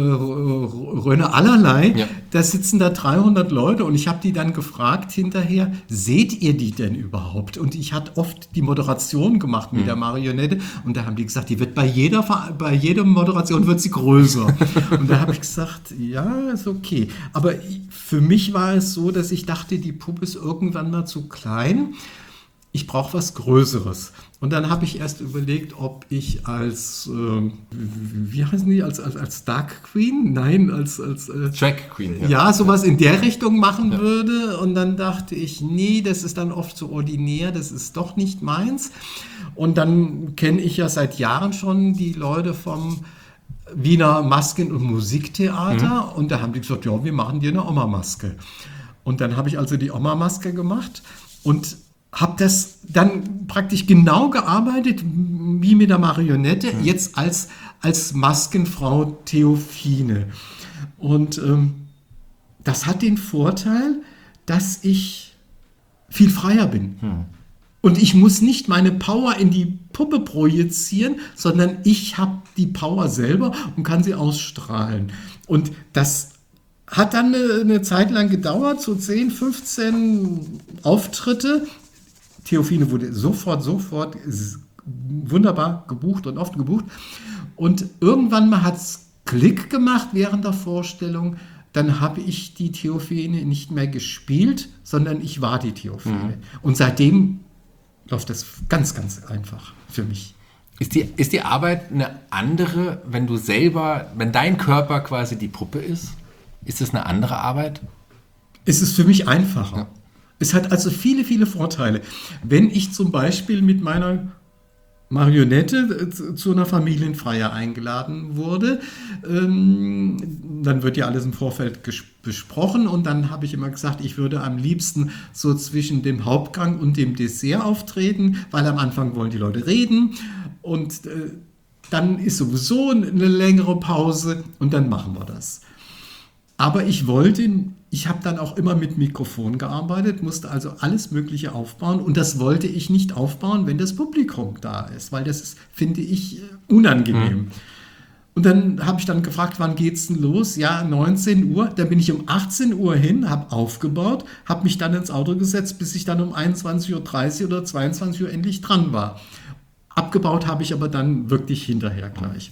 äh, Röner Allerlei, ja. Da sitzen da dreihundert Leute und ich habe die dann gefragt hinterher, seht ihr die denn überhaupt? Und ich hatte oft die Moderation gemacht mit mhm. der Marionette und da haben die gesagt, die wird bei jeder, bei jeder Moderation wird sie größer. Und da habe ich gesagt, ja, ist okay. Aber für mich war es so, dass ich dachte, die Puppe ist irgendwann mal zu klein. Ich brauche was Größeres. Und dann habe ich erst überlegt, ob ich als, äh, wie heißen die, als, als, als Dark Queen? Nein, als... als äh, Drag Queen. Ja, ja sowas in der Richtung machen ja. würde. Und dann dachte ich, nee, das ist dann oft so ordinär, das ist doch nicht meins. Und dann kenne ich ja seit Jahren schon die Leute vom Wiener Masken- und Musiktheater. Mhm. Und da haben die gesagt, ja, wir machen dir eine Oma-Maske. Und dann habe ich also die Oma-Maske gemacht und habe das dann praktisch genau gearbeitet, wie mit der Marionette, mhm. jetzt als, als Maskenfrau Theophine. Und ähm, das hat den Vorteil, dass ich viel freier bin. Mhm. Und ich muss nicht meine Power in die Puppe projizieren, sondern ich habe die Power selber und kann sie ausstrahlen. Und das hat dann eine, eine Zeit lang gedauert, so zehn, fünfzehn Auftritte. Theophine wurde sofort, sofort wunderbar gebucht und oft gebucht. Und irgendwann mal hat es Klick gemacht während der Vorstellung. Dann habe ich die Theophine nicht mehr gespielt, sondern ich war die Theophine. Mhm. Und seitdem läuft das ganz, ganz einfach für mich. Ist die, ist die Arbeit eine andere, wenn du selber, wenn dein Körper quasi die Puppe ist? Ist es eine andere Arbeit? Es ist für mich einfacher. Ja. Es hat also viele, viele Vorteile. Wenn ich zum Beispiel mit meiner Marionette zu einer Familienfeier eingeladen wurde, ähm, dann wird ja alles im Vorfeld ges- besprochen und dann habe ich immer gesagt, ich würde am liebsten so zwischen dem Hauptgang und dem Dessert auftreten, weil am Anfang wollen die Leute reden und äh, dann ist sowieso eine längere Pause und dann machen wir das. Aber ich wollte, ich habe dann auch immer mit Mikrofon gearbeitet, musste also alles Mögliche aufbauen und das wollte ich nicht aufbauen, wenn das Publikum da ist, weil das ist, finde ich, unangenehm. Mhm. Und dann habe ich dann gefragt, wann geht's denn los? Ja, neunzehn Uhr. Dann bin ich um achtzehn Uhr hin, habe aufgebaut, habe mich dann ins Auto gesetzt, bis ich dann um einundzwanzig Uhr dreißig oder zweiundzwanzig Uhr endlich dran war. Abgebaut habe ich aber dann wirklich hinterher gleich.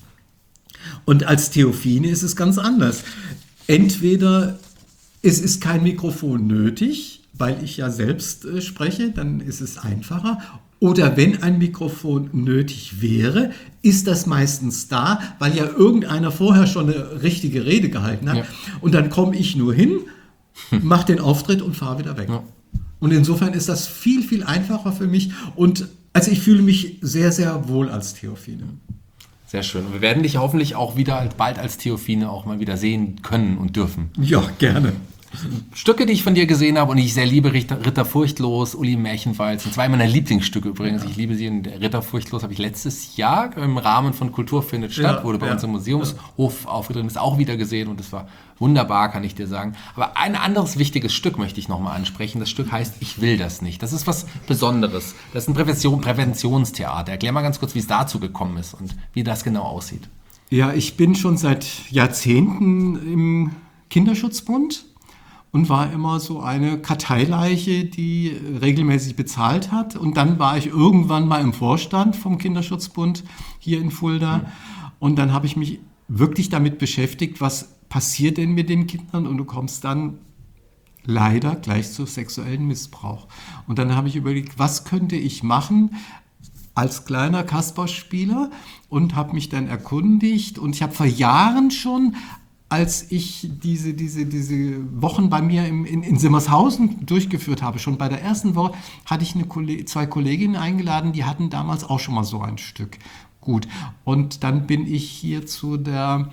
Und als Theophine ist es ganz anders. Entweder es ist kein Mikrofon nötig, weil ich ja selbst äh, spreche, dann ist es einfacher. Oder wenn ein Mikrofon nötig wäre, ist das meistens da, weil ja irgendeiner vorher schon eine richtige Rede gehalten hat. Ja. Und dann komme ich nur hin, mache den Auftritt und fahre wieder weg. Ja. Und insofern ist das viel, viel einfacher für mich. Und also ich fühle mich sehr, sehr wohl als Theophine. Sehr schön. Und wir werden dich hoffentlich auch wieder bald als Theophine auch mal wieder sehen können und dürfen. Ja, gerne. Stücke, die ich von dir gesehen habe und ich sehr liebe, Ritter, Ritter Furchtlos, Uli Märchenwalz, sind zwei meiner Lieblingsstücke übrigens. Ja. Ich liebe sie. Und Ritter Furchtlos habe ich letztes Jahr im Rahmen von Kultur findet statt, ja, wurde bei ja, uns im Museumshof ja. aufgetreten, ist auch wieder gesehen und es war wunderbar, kann ich dir sagen. Aber ein anderes wichtiges Stück möchte ich nochmal ansprechen. Das Stück heißt Ich will das nicht. Das ist was Besonderes. Das ist ein Prävention, Präventionstheater. Erklär mal ganz kurz, wie es dazu gekommen ist und wie das genau aussieht. Ja, ich bin schon seit Jahrzehnten im Kinderschutzbund und war immer so eine Karteileiche, die regelmäßig bezahlt hat. Und dann war ich irgendwann mal im Vorstand vom Kinderschutzbund hier in Fulda. Mhm. Und dann habe ich mich wirklich damit beschäftigt, was passiert denn mit den Kindern? Und du kommst dann leider gleich zu sexuellen Missbrauch. Und dann habe ich überlegt, was könnte ich machen als kleiner Kasperspieler? Und habe mich dann erkundigt. Und ich habe vor Jahren schon, als ich diese, diese, diese Wochen bei mir im, in, in Simmershausen durchgeführt habe, schon bei der ersten Woche, hatte ich eine Kolleg- zwei Kolleginnen eingeladen, die hatten damals auch schon mal so ein Stück. Gut, und dann bin ich hier zu der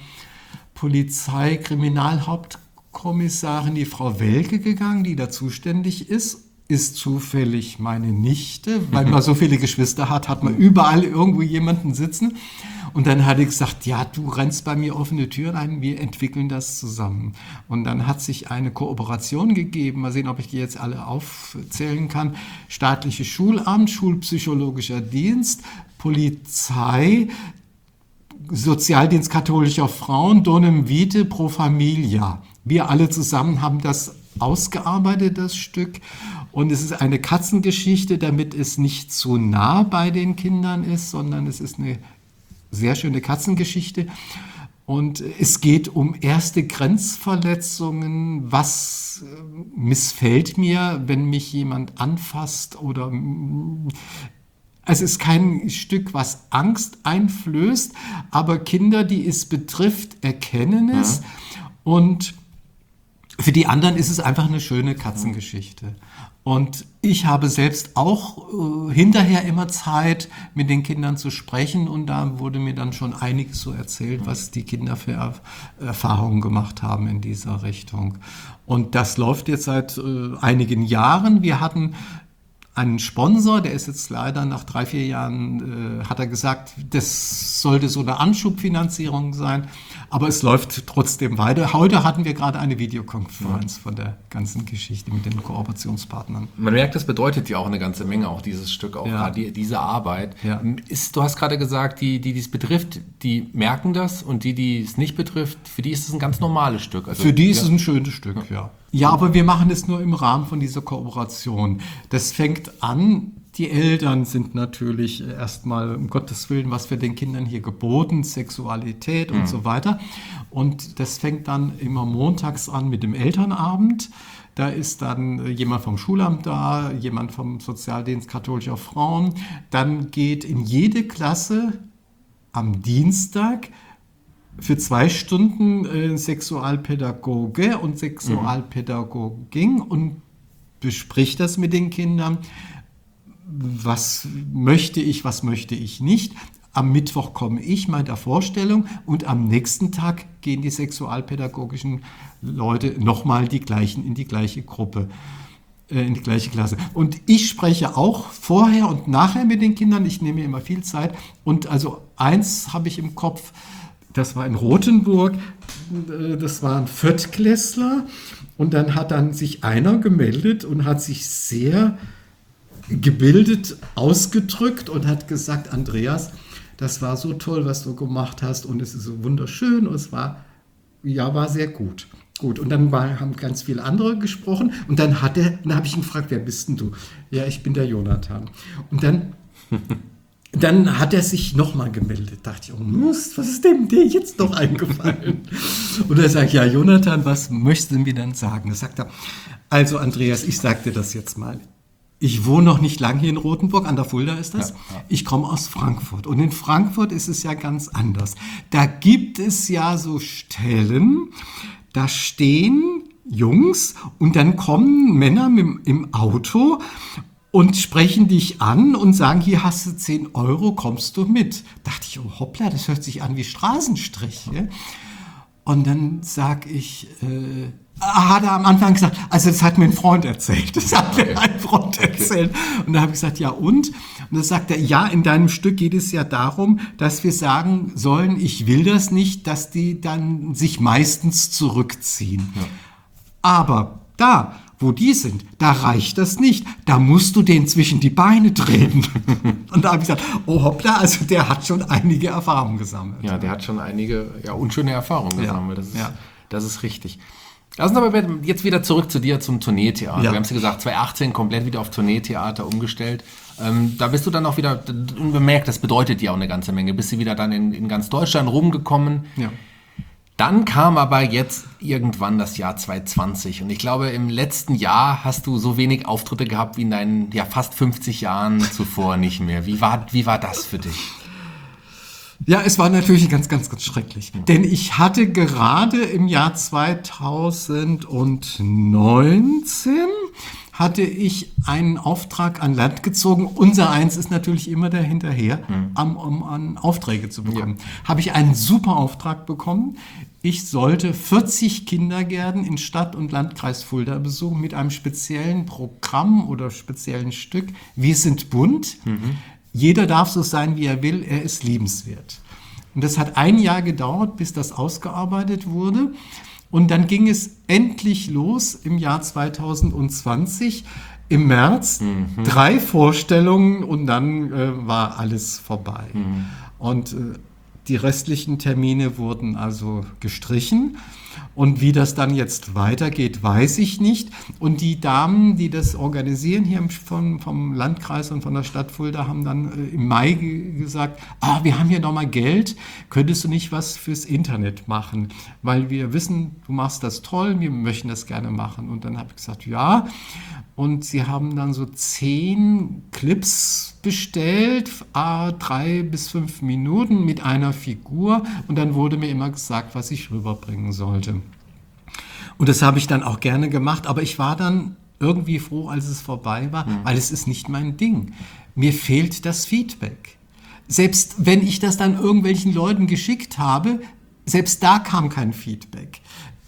Polizeikriminalhauptkommissarin, die Frau Welke, gegangen, die da zuständig ist. ist zufällig meine Nichte, weil man so viele Geschwister hat, hat man überall irgendwo jemanden sitzen. Und dann hat er gesagt, ja, du rennst bei mir offene Türen ein, wir entwickeln das zusammen. Und dann hat sich eine Kooperation gegeben, mal sehen, ob ich die jetzt alle aufzählen kann. Staatliches Schulamt, Schulpsychologischer Dienst, Polizei, Sozialdienst katholischer Frauen, Donem Vitae, Pro Familia. Wir alle zusammen haben das ausgearbeitet, das Stück. Und es ist eine Katzengeschichte, damit es nicht zu nah bei den Kindern ist, sondern es ist eine sehr schöne Katzengeschichte. Und es geht um erste Grenzverletzungen. Was missfällt mir, wenn mich jemand anfasst oder... Es ist kein Stück, was Angst einflößt, aber Kinder, die es betrifft, erkennen es. Ja. Und für die anderen ist es einfach eine schöne Katzengeschichte. Und ich habe selbst auch äh, hinterher immer Zeit, mit den Kindern zu sprechen. Und da wurde mir dann schon einiges so erzählt, was die Kinder für er- Erfahrungen gemacht haben in dieser Richtung. Und das läuft jetzt seit äh, einigen Jahren. Wir hatten einen Sponsor, der ist jetzt leider nach drei, vier Jahren, äh, hat er gesagt, das sollte so eine Anschubfinanzierung sein, aber es läuft trotzdem weiter. Heute hatten wir gerade eine Videokonferenz von der ganzen Geschichte mit den Kooperationspartnern. Man merkt, das bedeutet ja auch eine ganze Menge, auch dieses Stück, auch Ja. gerade die, diese Arbeit. Ja. Ist, du hast gerade gesagt, die, die es betrifft, die merken das und die, die es nicht betrifft, für die ist es ein ganz normales Stück. Also, Für die ist ja. es ein schönes Stück, ja. Ja, aber wir machen es nur im Rahmen von dieser Kooperation. Das fängt an, die Eltern sind natürlich erstmal, um Gottes Willen, was wird den Kindern hier geboten, Sexualität und mhm. so weiter. Und das fängt dann immer montags an mit dem Elternabend. Da ist dann jemand vom Schulamt da, jemand vom Sozialdienst katholischer Frauen. Dann geht in jede Klasse am Dienstag für zwei Stunden äh, Sexualpädagoge und Sexualpädagogin und bespricht das mit den Kindern. Was möchte ich, was möchte ich nicht? Am Mittwoch komme ich mit der Vorstellung und am nächsten Tag gehen die sexualpädagogischen Leute nochmal die gleichen in die gleiche Gruppe, äh, in die gleiche Klasse. Und ich spreche auch vorher und nachher mit den Kindern. Ich nehme mir immer viel Zeit. Und also eins habe ich im Kopf. Das war in Rothenburg, das war ein Viertklässler und dann hat dann sich einer gemeldet und hat sich sehr gebildet ausgedrückt und hat gesagt, Andreas, das war so toll, was du gemacht hast und es ist so wunderschön und es war, ja, war sehr gut. Gut, und dann war, haben ganz viele andere gesprochen und dann hat er, dann habe ich ihn gefragt, wer bist denn du? Ja, ich bin der Jonathan. Und dann... Dann hat er sich nochmal gemeldet. Dachte ich, oh Mist, was ist dem dir jetzt doch eingefallen? Und er sagt, ja, Jonathan, was möchtest du mir denn sagen? Da sagt er, also Andreas, ich sag dir das jetzt mal. Ich wohne noch nicht lange hier in Rothenburg, an der Fulda ist das. Ja, ja. Ich komme aus Frankfurt. Und in Frankfurt ist es ja ganz anders. Da gibt es ja so Stellen, da stehen Jungs und dann kommen Männer mit, im Auto und sprechen dich an und sagen, hier hast du zehn Euro, kommst du mit? Dachte ich, oh hoppla, das hört sich an wie Straßenstrich. Ja? Und dann sag ich, äh, hat er am Anfang gesagt, also das hat mir ein Freund erzählt. Das hat mir ein Freund erzählt. Und da habe ich gesagt, ja und? Und dann sagt er, ja, in deinem Stück geht es ja darum, dass wir sagen sollen, ich will das nicht, dass die dann sich meistens zurückziehen. Ja. Aber da, wo die sind, da reicht das nicht. Da musst du denen zwischen die Beine treten. Und da habe ich gesagt, oh hoppla, also der hat schon einige Erfahrungen gesammelt. Ja, der hat schon einige ja, unschöne Erfahrungen gesammelt. Das ist, ja. das ist richtig. Lass uns aber jetzt wieder zurück zu dir zum Tourneetheater. Ja. Wir haben es ja gesagt, zwanzig achtzehn komplett wieder auf Tourneetheater umgestellt. Ähm, da bist du dann auch wieder unbemerkt, das bedeutet dir auch eine ganze Menge. Bist du wieder dann in, in ganz Deutschland rumgekommen. Ja. Dann kam aber jetzt irgendwann das Jahr zwanzig zwanzig und ich glaube, im letzten Jahr hast du so wenig Auftritte gehabt wie in deinen ja, fast fünfzig Jahren zuvor nicht mehr. Wie war, wie war das für dich? Ja, es war natürlich ganz, ganz, ganz schrecklich. Mhm. Denn ich hatte gerade im Jahr zweitausendneunzehn hatte ich einen Auftrag an Land gezogen. Unser Eins ist natürlich immer dahinterher, mhm. um, um an Aufträge zu bekommen. Ja. Habe ich einen super Auftrag bekommen ich sollte vierzig Kindergärten in Stadt und Landkreis Fulda besuchen mit einem speziellen Programm oder speziellen Stück. Wir sind bunt. Mhm. Jeder darf so sein, wie er will. Er ist liebenswert. Und das hat ein Jahr gedauert, bis das ausgearbeitet wurde. Und dann ging es endlich los im Jahr zweitausendzwanzig. Im März mhm. drei Vorstellungen und dann äh, war alles vorbei. Mhm. Und äh, die restlichen Termine wurden also gestrichen. Und wie das dann jetzt weitergeht, weiß ich nicht. Und die Damen, die das organisieren hier vom, vom Landkreis und von der Stadt Fulda, haben dann äh, im Mai ge- gesagt, ah, wir haben hier nochmal Geld, könntest du nicht was fürs Internet machen? Weil wir wissen, du machst das toll, wir möchten das gerne machen. Und dann habe ich gesagt, ja. Und sie haben dann so zehn Clips bestellt, ah, drei bis fünf Minuten mit einer Figur. Und dann wurde mir immer gesagt, was ich rüberbringen sollte. Und das habe ich dann auch gerne gemacht. Aber ich war dann irgendwie froh, als es vorbei war, mhm. weil es ist nicht mein Ding. Mir fehlt das Feedback. Selbst wenn ich das dann irgendwelchen Leuten geschickt habe, selbst da kam kein Feedback.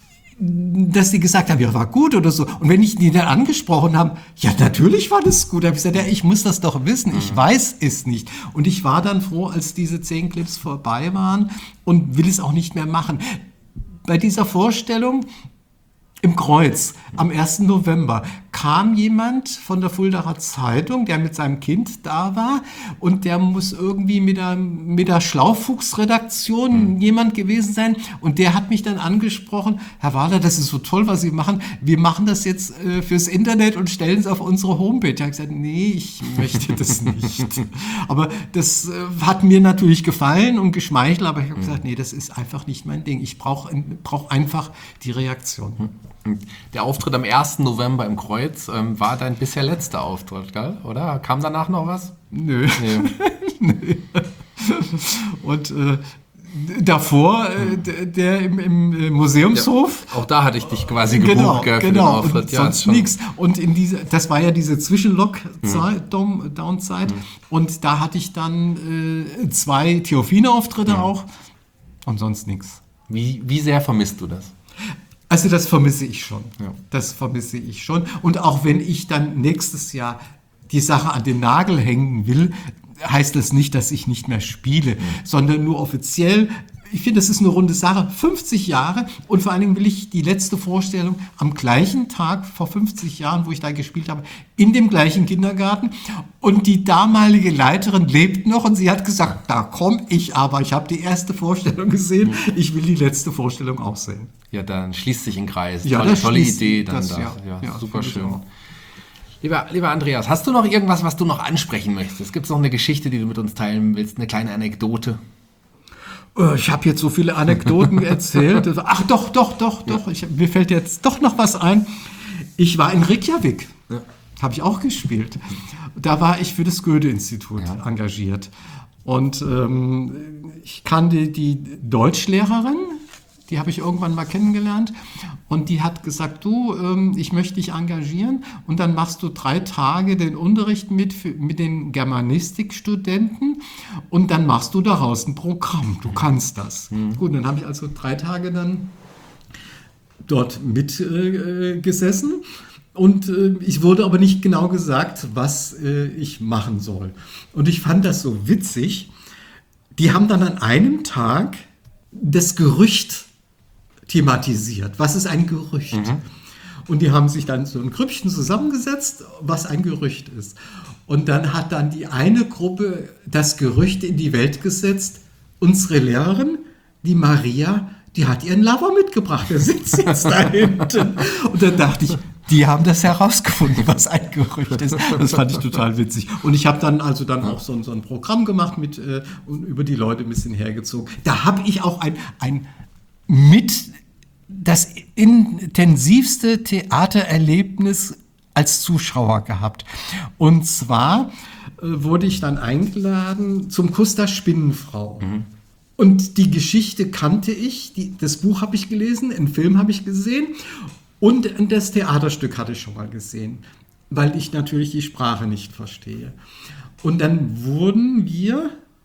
Dass die gesagt haben, ja, war gut oder so. Und wenn ich die dann angesprochen habe, ja, natürlich war das gut. Da habe ich gesagt, ja, ich muss das doch wissen. Ich weiß es nicht. Und ich war dann froh, als diese zehn Clips vorbei waren und will es auch nicht mehr machen. Bei dieser Vorstellung im Kreuz am ersten November kam jemand von der Fuldaer Zeitung, der mit seinem Kind da war und der muss irgendwie mit der, mit der Schlaufuchs-Redaktion mhm. jemand gewesen sein und der hat mich dann angesprochen, Herr Wahler, das ist so toll, was Sie machen, wir machen das jetzt äh, fürs Internet und stellen es auf unsere Homepage. Ich habe gesagt, nee, ich möchte das nicht. Aber das äh, hat mir natürlich gefallen und geschmeichelt, aber ich habe mhm. gesagt, nee, das ist einfach nicht mein Ding. Ich brauche brauch einfach die Reaktion. Mhm. Der Auftritt am ersten November im Kreuz ähm, war dein bisher letzter Auftritt, gell? Oder? Kam danach noch was? Nö. Nee. Nö. Und äh, davor, äh, der, der im, im Museumshof. Ja, auch da hatte ich dich quasi gebucht, genau, gell, für genau. den Auftritt. Und ja, sonst nichts. Und in diese, das war ja diese Zwischenlock-Down-Zeit. Mhm. Und da hatte ich dann äh, zwei Theophine-Auftritte mhm. auch und sonst nichts. Wie, wie sehr vermisst du das? Also das vermisse ich schon. Ja. Das vermisse ich schon. Und auch wenn ich dann nächstes Jahr die Sache an den Nagel hängen will, heißt das nicht, dass ich nicht mehr spiele, mhm. sondern nur offiziell. Ich finde, das ist eine runde Sache. fünfzig Jahre und vor allen Dingen will ich die letzte Vorstellung am gleichen Tag vor fünfzig Jahren, wo ich da gespielt habe, in dem gleichen Kindergarten. Und die damalige Leiterin lebt noch und sie hat gesagt, da komme ich aber. Ich habe die erste Vorstellung gesehen. Ich will die letzte Vorstellung auch sehen. Ja, dann schließt sich ein Kreis. Ja, tolle tolle Idee. Dann das, da. Ja, ja, ja, super schön. Lieber, lieber Andreas, hast du noch irgendwas, was du noch ansprechen möchtest? Gibt es noch eine Geschichte, die du mit uns teilen willst? Eine kleine Anekdote? Ich habe jetzt so viele Anekdoten erzählt. Ach doch, doch, doch, doch. Ich, mir fällt jetzt doch noch was ein. Ich war in Reykjavik. Ja. Habe ich auch gespielt. Da war ich für das Goethe-Institut ja. engagiert. Und ähm, ich kannte die Deutschlehrerin, die habe ich irgendwann mal kennengelernt. Und die hat gesagt, du, ähm, ich möchte dich engagieren. Und dann machst du drei Tage den Unterricht mit, für, mit den Germanistikstudenten. Und dann machst du daraus ein Programm. Du kannst das. Mhm. Gut, dann habe ich also drei Tage dann dort mitgesessen. Äh, Und äh, ich wurde aber nicht genau gesagt, was äh, ich machen soll. Und ich fand das so witzig. Die haben dann an einem Tag das Gerücht thematisiert. Was ist ein Gerücht? Mhm. Und die haben sich dann so ein Grüppchen zusammengesetzt, was ein Gerücht ist. Und dann hat dann die eine Gruppe das Gerücht in die Welt gesetzt. Unsere Lehrerin, die Maria, die hat ihren Lover mitgebracht. Der sitzt jetzt da hinten. Und dann dachte ich, die haben das herausgefunden, was ein Gerücht ist. Das fand ich total witzig. Und ich habe dann also dann auch so, so ein Programm gemacht mit äh, und über die Leute ein bisschen hergezogen. Da habe ich auch ein, ein mit das intensivste Theatererlebnis als Zuschauer gehabt. Und zwar äh, wurde ich dann eingeladen zum Kuss der Spinnenfrau. Mhm. Und die Geschichte kannte ich, die, das Buch habe ich gelesen, einen Film habe ich gesehen und das Theaterstück hatte ich schon mal gesehen, weil ich natürlich die Sprache nicht verstehe. Und dann wurden wir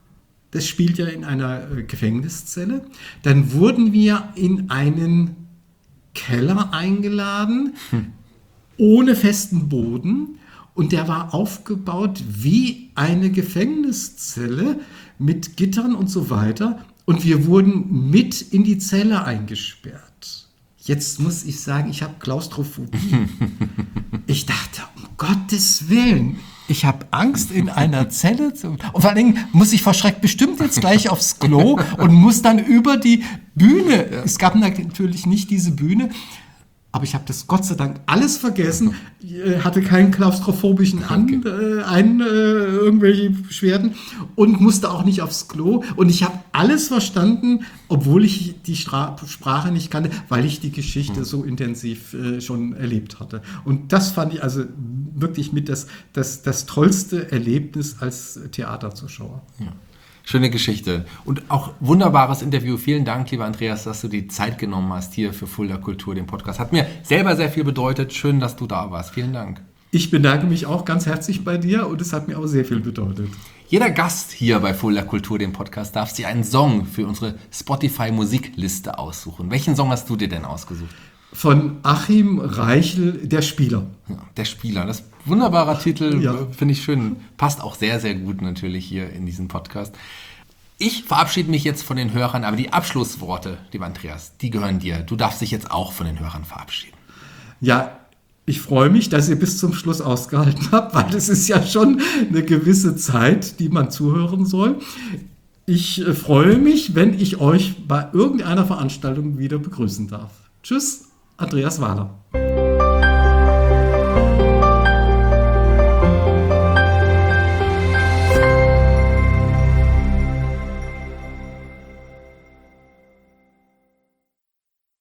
das spielt ja in einer äh, Gefängniszelle. Dann wurden wir in einen Keller eingeladen, hm. ohne festen Boden. Und der war aufgebaut wie eine Gefängniszelle mit Gittern und so weiter. Und wir wurden mit in die Zelle eingesperrt. Jetzt muss ich sagen, ich habe Klaustrophobie. Ich dachte, um Gottes Willen, ich habe Angst in einer Zelle zu... Und vor allen Dingen muss ich vor Schreck bestimmt jetzt gleich aufs Klo und muss dann über die Bühne. Es gab natürlich nicht diese Bühne, aber ich habe das Gott sei Dank alles vergessen, hatte keinen klaustrophobischen An, äh, ein, äh, irgendwelche Beschwerden und musste auch nicht aufs Klo. Und ich habe alles verstanden, obwohl ich die Stra- Sprache nicht kannte, weil ich die Geschichte so intensiv äh, schon erlebt hatte. Und das fand ich also wirklich mit das, das, das tollste Erlebnis als Theaterzuschauer. Ja. Schöne Geschichte und auch wunderbares Interview. Vielen Dank, lieber Andreas, dass du die Zeit genommen hast hier für Fulda Kultur, den Podcast. Hat mir selber sehr viel bedeutet. Schön, dass du da warst. Vielen Dank. Ich bedanke mich auch ganz herzlich bei dir und es hat mir auch sehr viel bedeutet. Jeder Gast hier bei Fulda Kultur, dem Podcast, darf sich einen Song für unsere Spotify-Musikliste aussuchen. Welchen Song hast du dir denn ausgesucht? Von Achim Reichel, Der Spieler. Ja, Der Spieler, das ist ein wunderbarer Titel, ja. Finde ich schön. Passt auch sehr, sehr gut natürlich hier in diesen Podcast. Ich verabschiede mich jetzt von den Hörern, aber die Abschlussworte, lieber Andreas, die gehören dir. Du darfst dich jetzt auch von den Hörern verabschieden. Ja, ich freue mich, dass ihr bis zum Schluss ausgehalten habt, weil das ist ja schon eine gewisse Zeit, die man zuhören soll. Ich freue mich, wenn ich euch bei irgendeiner Veranstaltung wieder begrüßen darf. Tschüss, Andreas Wahler.